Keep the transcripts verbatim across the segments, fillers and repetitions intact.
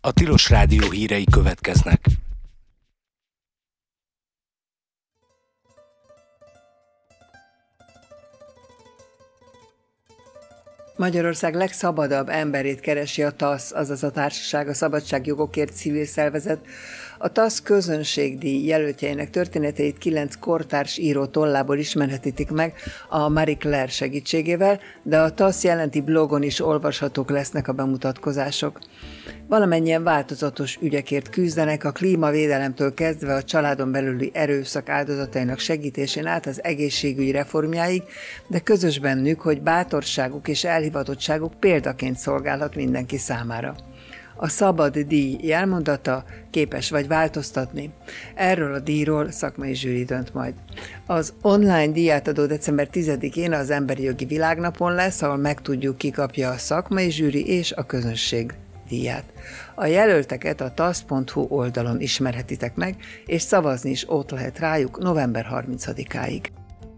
A Tilos Rádió hírei következnek. Magyarország legszabadabb emberét keresi a TASZ, azaz a Társaság a Szabadságjogokért civil szervezet. A TASZ közönségdíj jelöltjeinek történeteit kilenc kortárs író tollából ismerhetítik meg a Marie Claire segítségével, de a TASZ jelenti blogon is olvashatók lesznek a bemutatkozások. Valamennyien változatos ügyekért küzdenek, a klímavédelemtől kezdve a családon belüli erőszak áldozatainak segítésén át az egészségügyi reformjáig, de közös bennük, hogy bátorságuk és elhivatottságuk példaként szolgálhat mindenki számára. A szabad díj jelmondata: képes vagy változtatni. Erről a díjról szakmai zsűri dönt majd. Az online díjátadó december tizedikén az Emberi Jogi Világnapon lesz, ahol megtudjuk, ki kapja a szakmai zsűri és a közönség díját. A jelölteket a tasz pont hu oldalon ismerhetitek meg, és szavazni is ott lehet rájuk november harmincadikáig.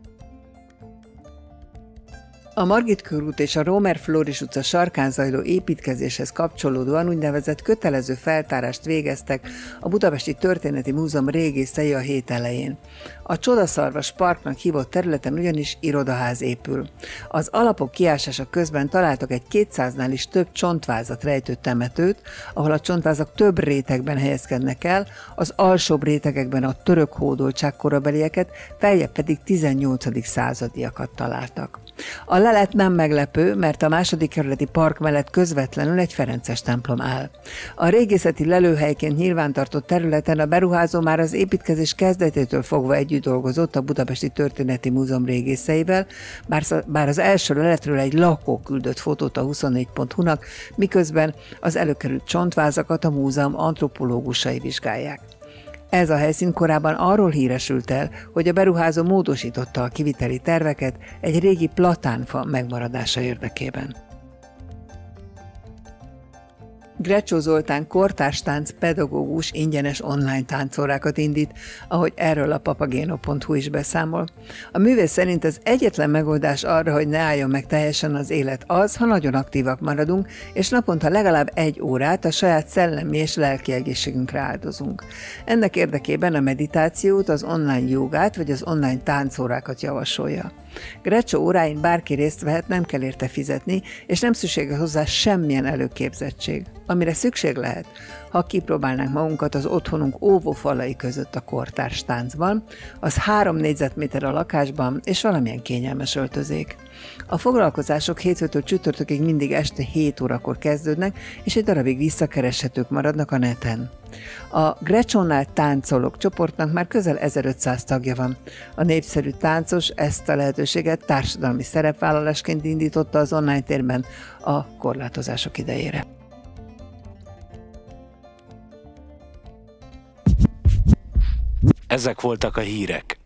A Margit körút és a Rómer Flóris utca sarkán zajló építkezéshez kapcsolódóan úgynevezett kötelező feltárást végeztek a Budapesti Történeti Múzeum régészei a hét elején. A Csodaszarvas Parknak hívott területen ugyanis irodaház épül. Az alapok kiásása közben találtak egy kétszáznál is több csontvázat rejtő temetőt, ahol a csontvázak több rétegben helyezkednek el, az alsóbb rétegekben a török hódoltság korabelieket, feljebb pedig tizennyolcadik századiakat találtak. A lelet nem meglepő, mert a második kerületi park mellett közvetlenül egy ferences templom áll. A régészeti lelőhelyként nyilvántartott területen a beruházó már az építkezés kezdetétől fogva együtt dolgozott a Budapesti Történeti Múzeum régészeivel, bár az első leletről egy lakó küldött fotót a huszonnégy pont hu-nak, miközben az előkerült csontvázakat a múzeum antropológusai vizsgálják. Ez a helyszín korábban arról híresült el, hogy a beruházó módosította a kiviteli terveket egy régi platánfa megmaradása érdekében. Grecsó Zoltán kortárs tánc pedagógus ingyenes online táncórákat indít, ahogy erről a papageno pont hu is beszámol. A művész szerint az egyetlen megoldás arra, hogy ne álljon meg teljesen az élet az, ha nagyon aktívak maradunk, és naponta legalább egy órát a saját szellemi és lelki egészségünkre áldozunk. Ennek érdekében a meditációt, az online jogát vagy az online táncórákat javasolja. Grecsó óráin bárki részt vehet, nem kell érte fizetni, és nem szükséges hozzá semmilyen előképzettség. Amire szükség lehet, ha kipróbálnánk magunkat az otthonunk óvófalai között a kortárs táncban, az három négyzetméter a lakásban, és valamilyen kényelmes öltözék. A foglalkozások hétfőtől csütörtökig mindig este hét órakor kezdődnek, és egy darabig visszakereshetők maradnak a neten. A Grecsónál táncolók csoportnak már közel ezerötszáz tagja van. A népszerű táncos ezt a lehetőséget társadalmi szerepvállalásként indította az online térben a korlátozások idejére. Ezek voltak a hírek.